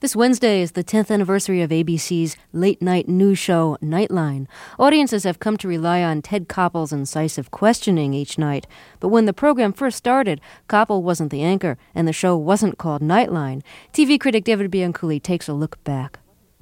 This Wednesday is the 10th anniversary of ABC's late-night news show, Nightline. Audiences have come to rely on Ted Koppel's incisive questioning each night. But when the program first started, Koppel wasn't the anchor, and the show wasn't called Nightline. TV critic David Bianculli takes a look back.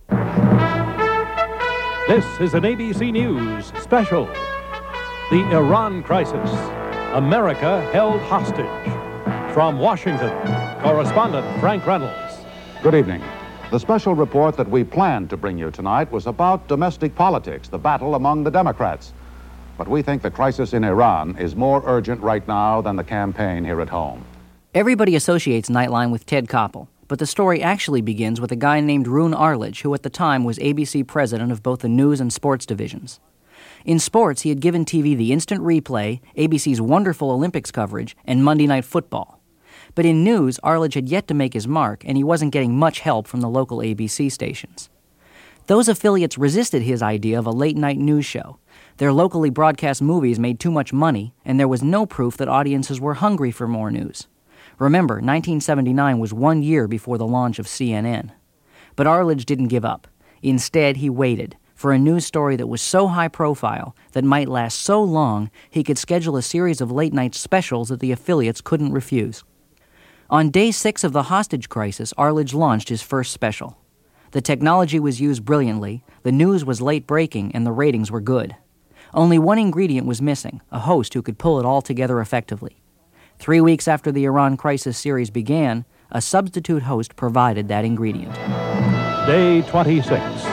This is an ABC News special. The Iran crisis. America held hostage. From Washington, correspondent Frank Reynolds. Good evening. The special report that we planned to bring you tonight was about domestic politics, the battle among the Democrats. But we think the crisis in Iran is more urgent right now than the campaign here at home. Everybody associates Nightline with Ted Koppel, but the story actually begins with a guy named Roone Arledge, who at the time was ABC president of both the news and sports divisions. In sports, he had given TV the instant replay, ABC's wonderful Olympics coverage, and Monday Night Football. But in news, Arledge had yet to make his mark, and he wasn't getting much help from the local ABC stations. Those affiliates resisted his idea of a late-night news show. Their locally broadcast movies made too much money, and there was no proof that audiences were hungry for more news. Remember, 1979 was 1 year before the launch of CNN. But Arledge didn't give up. Instead, he waited for a news story that was so high-profile, that might last so long, he could schedule a series of late-night specials that the affiliates couldn't refuse. On day 6 of the hostage crisis, Arledge launched his first special. The technology was used brilliantly, the news was late-breaking, and the ratings were good. Only one ingredient was missing, a host who could pull it all together effectively. 3 weeks after the Iran crisis series began, a substitute host provided that ingredient. Day 26.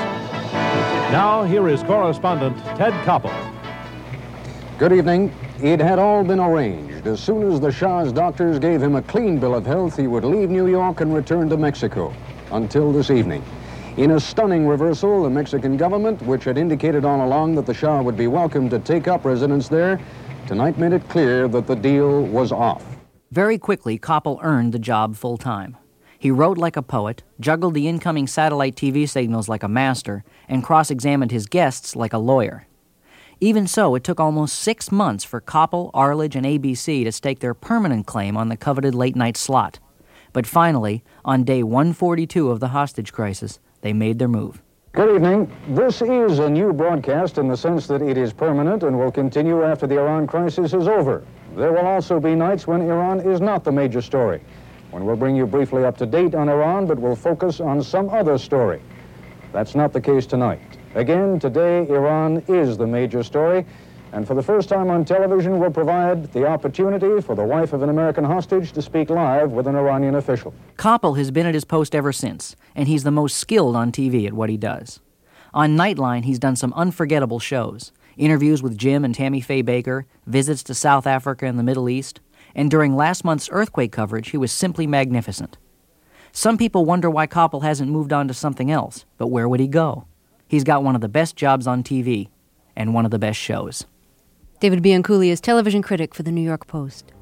Now here is correspondent Ted Koppel. Good evening. It had all been arranged. As soon as the Shah's doctors gave him a clean bill of health, he would leave New York and return to Mexico. Until this evening. In a stunning reversal, the Mexican government, which had indicated all along that the Shah would be welcome to take up residence there, tonight made it clear that the deal was off. Very quickly, Koppel earned the job full-time. He wrote like a poet, juggled the incoming satellite TV signals like a master, and cross-examined his guests like a lawyer. Even so, it took almost 6 months for Koppel, Arledge, and ABC to stake their permanent claim on the coveted late-night slot. But finally, on day 142 of the hostage crisis, they made their move. Good evening. This is a new broadcast in the sense that it is permanent and will continue after the Iran crisis is over. There will also be nights when Iran is not the major story, when we'll bring you briefly up to date on Iran, but we'll focus on some other story. That's not the case tonight. Again, today, Iran is the major story, and for the first time on television, we'll provide the opportunity for the wife of an American hostage to speak live with an Iranian official. Koppel has been at his post ever since, and he's the most skilled on TV at what he does. On Nightline, he's done some unforgettable shows, interviews with Jim and Tammy Faye Baker, visits to South Africa and the Middle East, and during last month's earthquake coverage, he was simply magnificent. Some people wonder why Koppel hasn't moved on to something else, but where would he go? He's got one of the best jobs on TV, and one of the best shows. David Bianculli is television critic for the New York Post.